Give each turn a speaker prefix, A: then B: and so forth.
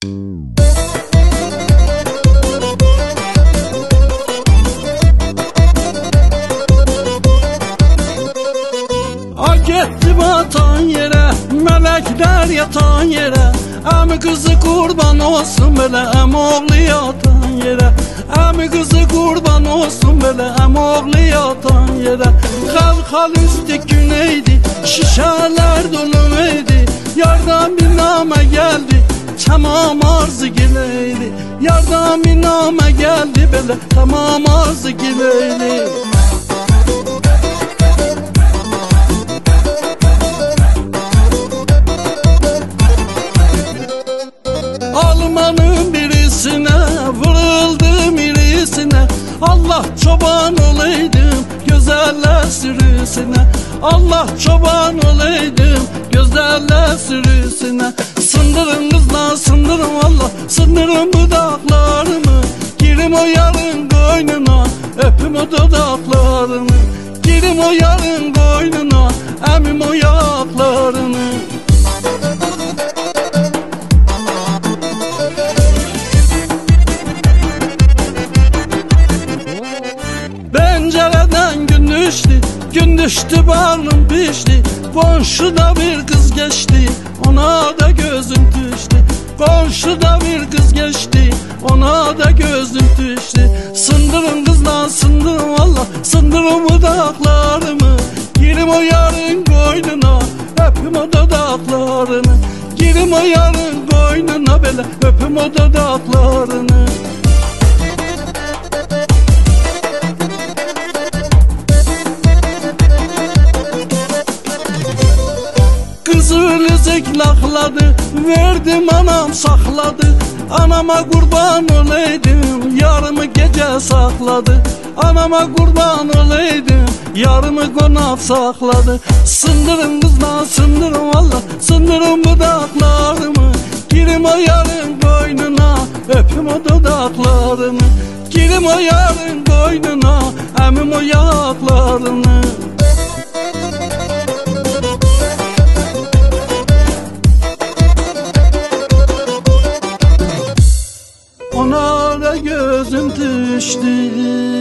A: Gitti batan yere, melekler yatan yere. Əmi kızı kurban olsun böyle, əmi oğlu yatan yere. Əmi kızı kurban olsun böyle, əmi oğlu yatan yere. Xalxal üstü güneydi, şişeler doluydu. Yardan bir name geldi, tamam arzı gileydi. Yardan bir name geldi böyle, tamam arzı gileydi. Almanın birisine, vuruldım irisine. Allah çoban olaydım, güzeller sürüsüne. Allah çoban olaydım, güzeller sürüsüne. Sındırın kızlar, sındırın Allah, sındırın budaklarımı. Girim o yarın koynuna, öpüm o dudaklarını. Girim o yarın koynuna, emim o yaklarını. Pencereden gün düştü, gün düştü bağrım pişti. Komşuda bir kız geçti, ona da gözüm düştü. Komşuda bir kız geçti, ona da gözüm düştü. Sındırın kızlar, sındırın valla, sındırın budaklarımı. Girim o yarın koynuna, öpüm o dudaklarını. Girim o yarın koynuna böyle, öpüm o dudaklarını. Kızı ziklakladı, verdim anam sakladı. Anama kurban olaydım, yarımı gece sakladı. Anama kurban olaydım, yarımı konak sakladı. Sındırın kızlar, sındırın valla, sındırın budaklarımı. Girim o yarın koynuna, öpüm o dudaklarını. Girim o yarın koynuna, emim o yaklarını. Ona da gözüm düştü.